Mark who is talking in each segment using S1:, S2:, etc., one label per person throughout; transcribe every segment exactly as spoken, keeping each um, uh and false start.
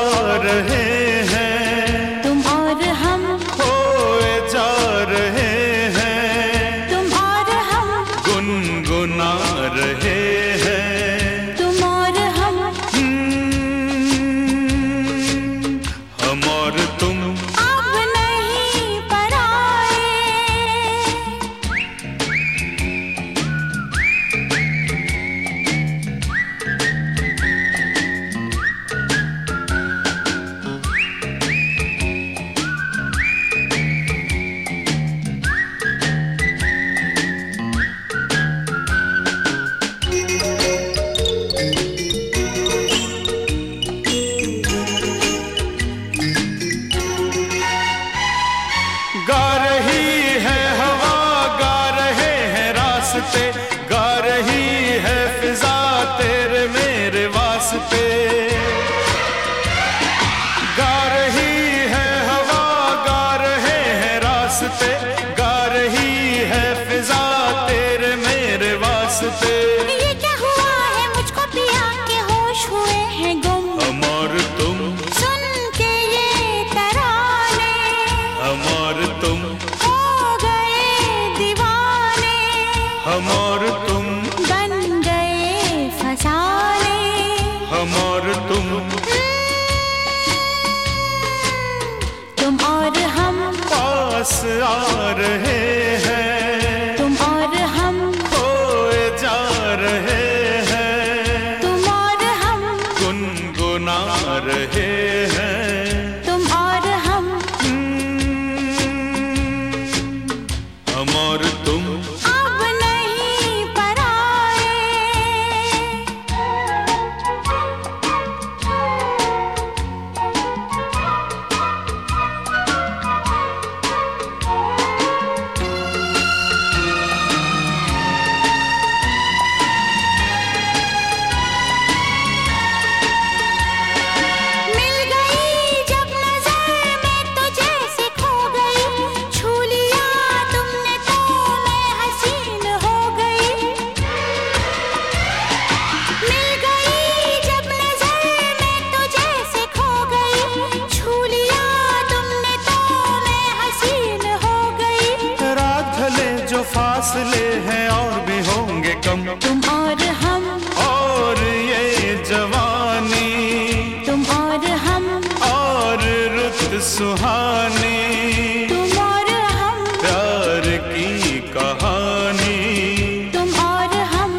S1: रहे हैं,
S2: तुम और हम
S1: खोए जा रहे हैं,
S2: तुम और हम
S1: गुनगुना रहे हैं,
S2: तुम और हम
S1: हम और तुम
S2: अब नहीं पराए।
S1: गा रही है हवा, गा रहे हैं रास्ते, गा रही है फिजा तेरे मेरे वास्ते। गा रही है हवा, गा रहे हैं रास्ते, गा रही है फिजा तेरे मेरे वास्ते।
S2: ये क्या हुआ है मुझको पिया के होश हुए हैं गुम,
S1: हम और तुम
S2: सुन के ये तराने
S1: हम और तुम
S2: हो गए दीवाने,
S1: हम और तुम
S2: बन गए फसाने।
S1: हम और तुम
S2: तुम और हम
S1: पास आ रहे हैं,
S2: तुम और हम
S1: खोए जा रहे हैं,
S2: तुम और हम
S1: गुनगुना रहे हैं,
S2: तुम और हम
S1: हम और तुम
S2: अब नहीं पराए। मिल गई जब नजर मैं तुझे से खो गई, छू लिया तुमने तो मैं हसीन हो गई। मिल गई जब नजर मैं तुझे से खो गई, छू लिया तुमने तो मैं हसीन हो गई।
S1: रात ढले जो फासले हैं और भी होंगे कम,
S2: तुम और हम
S1: और ये जवानी
S2: तुम और हम
S1: और रुत सुहानी,
S2: तुम और हम
S1: प्यार की कहानी।
S2: तुम और हम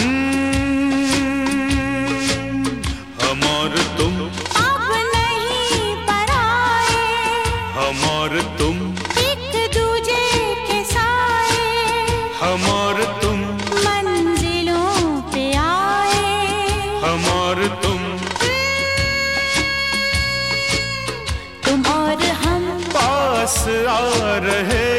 S1: हम और तुम
S2: अब नहीं पराए।
S1: हम और तुम
S2: एक दूजे के साए
S1: हम और तुम
S2: मंजिलों पे आए।
S1: हम और तुम
S2: तुम और हम
S1: पास आ रहे